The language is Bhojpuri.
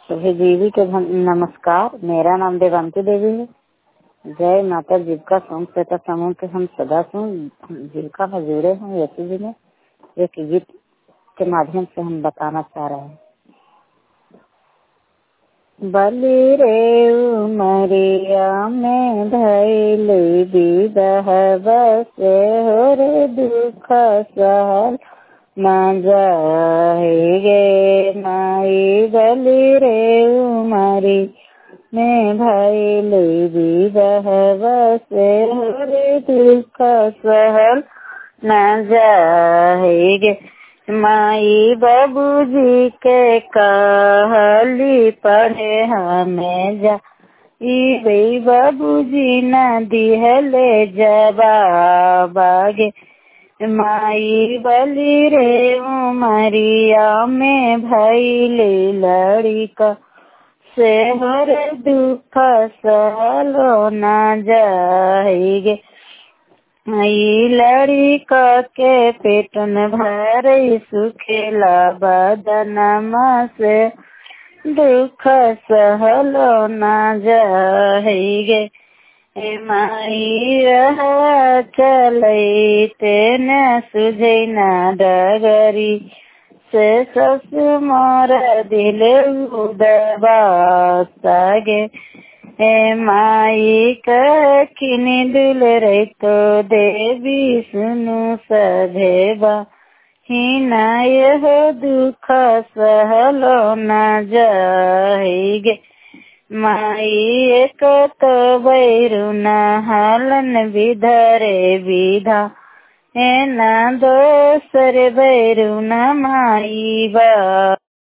सभी देवी के नमस्कार। मेरा नाम देवांती देवी है। जय माता जीविका स्वयं समूह के हम सदस्य हूँ। जीविका में जुड़े हैं। यशु जी ने एक गीत के माध्यम से हम बताना चाह रहे हैं। बलि रे उमरिया में धैल विदह बसे हो रे दुख सहल न जाहि गे माई। बलि रे उमरी में धैल विदह बसे हो रे दुख सहल न जाहि गे माई। बाबूजी के कहली पढ़े हमें जा बाबूजी न दिहले जवाब गे माई। बलि रे उमरिया में भइले लड़का से हर दुख सहलो न जाहि गे। लड़का के पेटन भर सुखेला बदनमा से दुख सहलो न जाहि गे माई। रह चलते न सुझे न डगरी से सस मोर दिल उदबासा गे माई। कखिनी दुल रे तो देवी सुनु सधेबा हिना यह दुख सहलो न जाहि गे माई। एक तो बैरु न हलन विधरे विधा न दोसर बैरु न माई बा।